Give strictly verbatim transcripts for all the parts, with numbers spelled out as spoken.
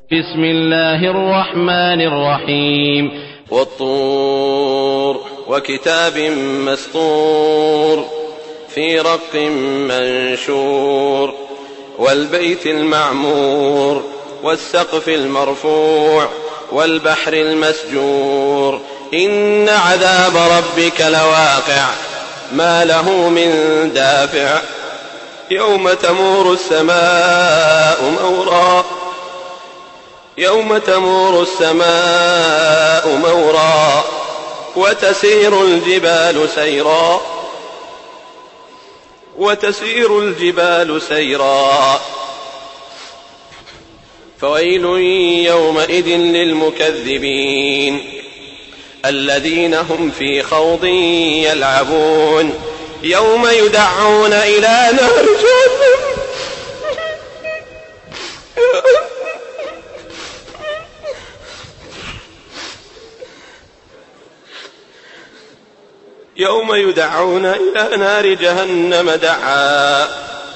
بسم الله الرحمن الرحيم. والطور وكتاب مسطور في رق منشور والبيت المعمور والسقف المرفوع والبحر المسجور إن عذاب ربك لواقع ما له من دافع يوم تمور السماء مورا يوم تمور السماء مورا وتسير الجبال سيرا وتسير الجبال سيرا فويل يومئذ للمكذبين الذين هم في خوض يلعبون يوم يدعون إلى نار جهنم يوم يدعون إلى نار جهنم دعا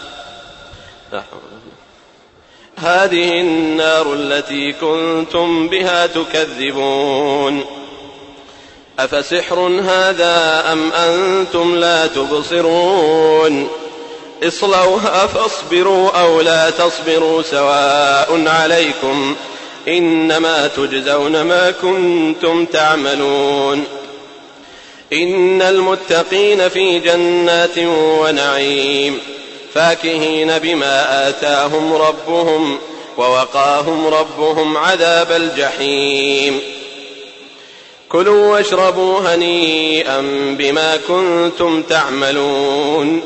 هذه النار التي كنتم بها تكذبون أفسحر هذا أم أنتم لا تبصرون اصلوها فاصبروا أو لا تصبروا سواء عليكم إنما تجزون ما كنتم تعملون إن المتقين في جنات ونعيم فاكهين بما آتاهم ربهم ووقاهم ربهم عذاب الجحيم كلوا واشربوا هنيئا بما كنتم تعملون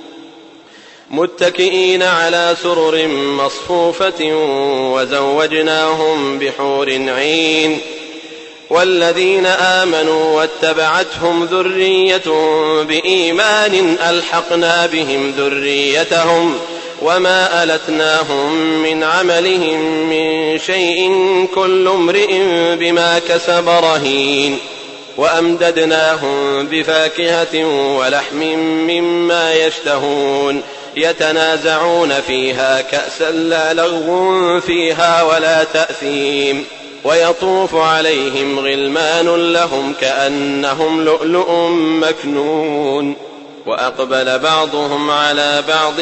متكئين على سرر مصفوفة وزوجناهم بحور عين والذين آمنوا واتبعتهم ذريتهم بإيمان ألحقنا بهم ذريتهم وما ألتناهم من عملهم من شيء كل امرئ بما كسب رهين وأمددناهم بفاكهة ولحم مما يشتهون يتنازعون فيها كأسا لا لغو فيها ولا تأثيم ويطوف عليهم غلمان لهم كأنهم لؤلؤ مكنون وأقبل بعضهم على بعض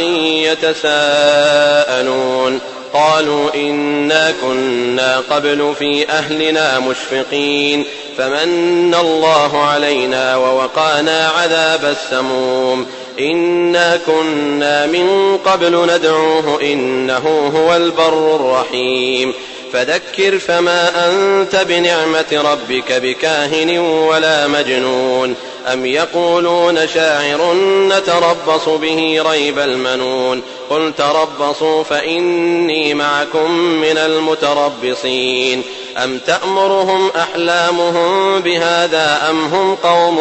يتساءلون قالوا إنا كنا قبل في أهلنا مشفقين فمن الله علينا ووقانا عذاب السموم إنا كنا من قبل ندعوه إنه هو البر الرحيم فذكر فما أنت بنعمة ربك بكاهن ولا مجنون أم يقولون شاعر نتربص به ريب المنون قل تربصوا فإني معكم من المتربصين أم تأمرهم أحلامهم بهذا أم هم قوم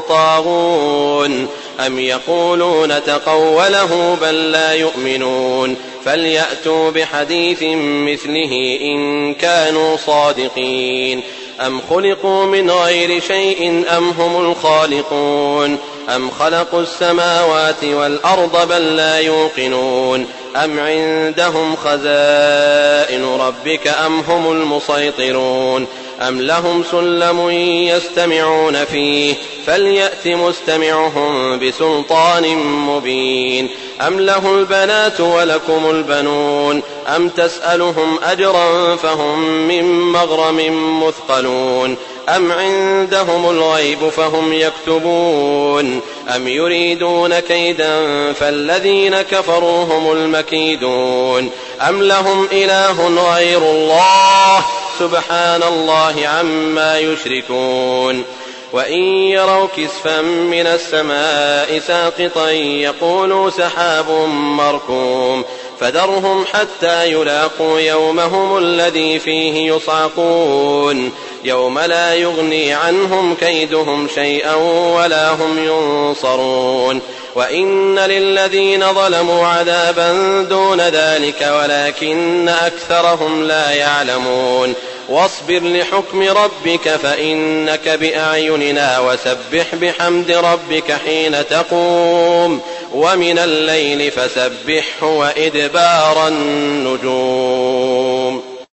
طاغون أم يقولون تقوله بل لا يؤمنون فليأتوا بحديث مثله إن كانوا صادقين أم خلقوا من غير شيء أم هم الخالقون أم خلقوا السماوات والأرض بل لا يوقنون أم عندهم خزائن ربك أم هم المسيطرون أم لهم سلم يستمعون فيه فليأت مستمعهم بسلطان مبين أم له البنات ولكم البنون أم تسألهم أجرا فهم من مغرم مثقلون أم عندهم الغيب فهم يكتبون أم يريدون كيدا فالذين كفروا هم المكيدون أم لهم إله غير الله سبحان الله عما يشركون وإن يروا كسفا من السماء ساقطا يقولوا سحاب مركوم فذرهم حتى يلاقوا يومهم الذي فيه يصعقون يوم لا يغني عنهم كيدهم شيئا ولا هم ينصرون وإن للذين ظلموا عذابا دون ذلك ولكن أكثرهم لا يعلمون واصبر لحكم ربك فإنك بأعيننا وسبح بحمد ربك حين تقوم ومن الليل فسبحه وإدبار النجوم.